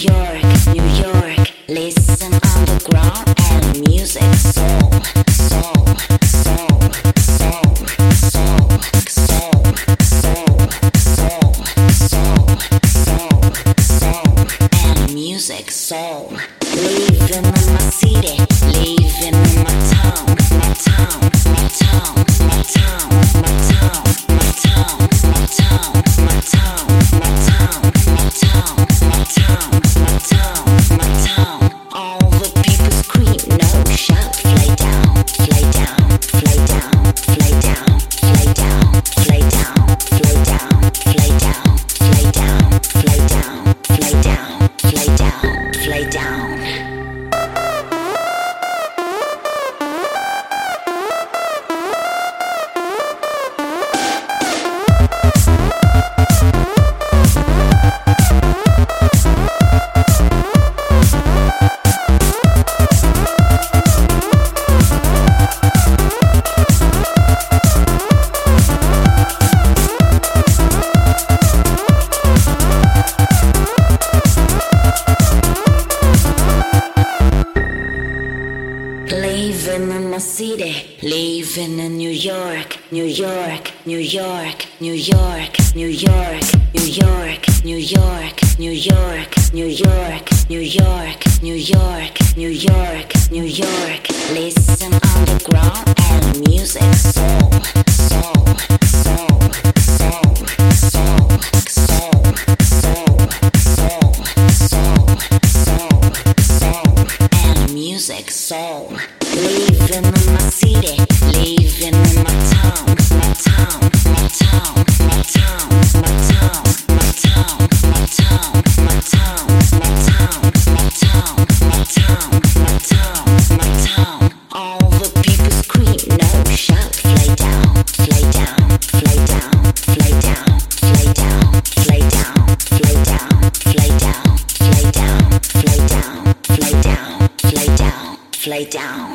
York, New York. Listen underground and music soul, soul, soul, soul, soul, soul, soul, soul, soul, soul, and music soul. Living in my city, living in my town, my town, my town, my town, my town, my town, my town, my town, my town, my town, my town, my town, my town. All the people scream, no shout, fly down, fly down, fly down, fly down, fly down, fly down, fly down, fly down, fly down, fly down, fly down, fly down, fly down. Living in my city, living in New York, New York, New York, New York, New York, New York, New York, New York, New York, New York, New York, New York, New York. Listen underground and music soul, soul, soul, soul, soul, soul, soul, soul, soul, soul, soul, and music soul. Living in my city, living in my town, my town, my town, my town, my town, my town, my town, my town, my town, my town, my town, my town, my town. All the people scream, no shout, fly down, fly down, fly down, fly down, fly down, fly down, fly down, fly down, fly down, fly down, fly down, fly down, fly down.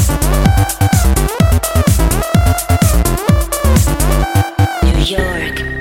New York.